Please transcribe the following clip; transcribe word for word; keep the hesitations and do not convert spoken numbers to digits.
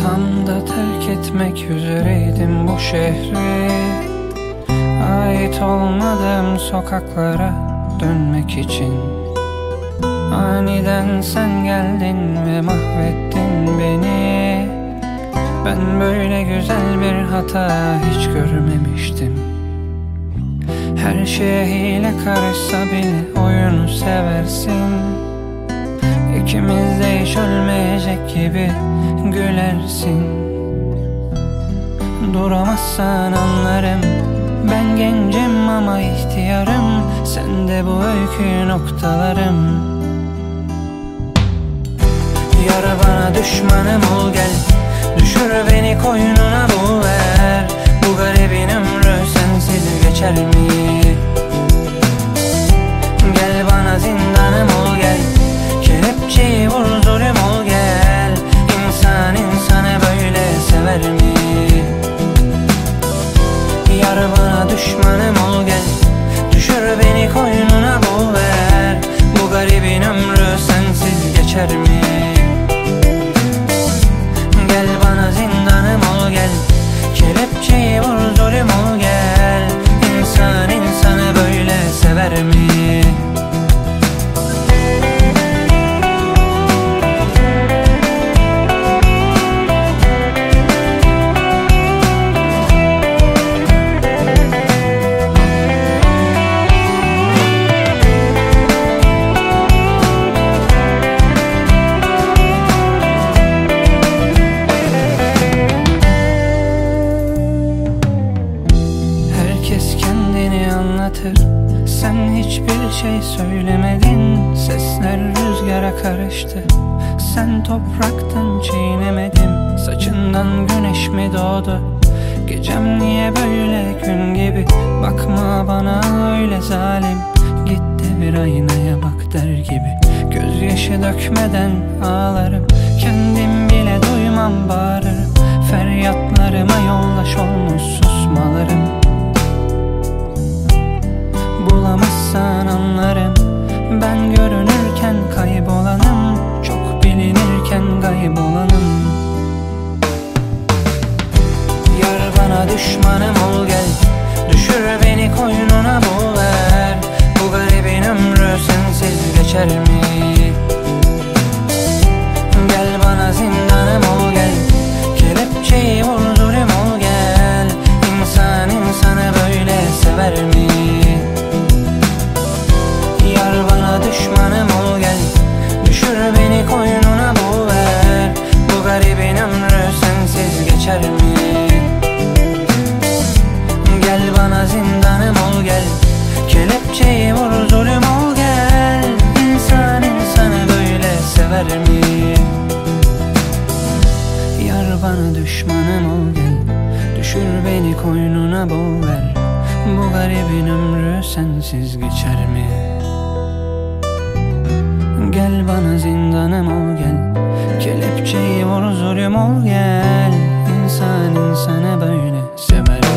Tam da terk etmek üzereydim bu şehri, ait olmadığım sokaklara dönmek için. Aniden sen geldin ve mahvettin beni. Ben böyle güzel bir hata hiç görmemiştim. Her şeye hile karışsa bile oyunu seversin. İkimiz de hiç ölmeyecek gibi gülersin. Duramazsan anlarım, ben gencim ama ihtiyarım. Sen de bu öykü noktalarım. Yar bana düşmanım ol gel, düşür beni koynuna bul ver. Bu garibin ömrü sensiz geçer mi? Gel bana zindanım ol gel, kelepçeyi vur zulüm ol gel. İnsan insanı böyle sever mi? Yar bana düşmanım ol gel, düşür beni koynuna bul ver. Bu garibin ömrü sensiz geçer mi? Gel bana zindanım ol gel, kelepçeyi vur zulüm ol gel. İnsan insanı böyle sever mi? Sen hiçbir şey söylemedin, sesler rüzgara karıştı. Sen topraktın çiğnemedim, saçından güneş mi doğdu? Gecem niye böyle gün gibi, bakma bana öyle zalim. Git de bir aynaya bak der gibi, gözyaşı dökmeden ağlarım. Kendim bile duymam bağırırım, feryatlarıma yoldaş olmuş susmalarım. Bulamazsan anlarım, ben görünürken kaybolanım, çok bilinirken kaybolanım. Yar bana düşmanım ol gel, düşür beni koynuna bul ver. Bu garibin ömrü sensiz geçer mi? Gel bana zindanım ol gel, kelepçeyi vur zulüm ol gel. İnsan insanı böyle sever mi? Yar bana düşmanım ol gel, düşür beni koynuna bul ver. Bu garibin ömrü sensiz geçer mi? Gel bana zindanım ol gel, kelepçeyi vur zulüm ol gel. İnsan insanı böyle sever mi? Yar bana düşmanım ol gel, düşür beni koynuna bul ver. Bu garibin ömrü sensiz geçer mi? Gel bana zindanım ol gel, kelepçeyi vur zulüm ol gel. İnsan insanı böyle sever.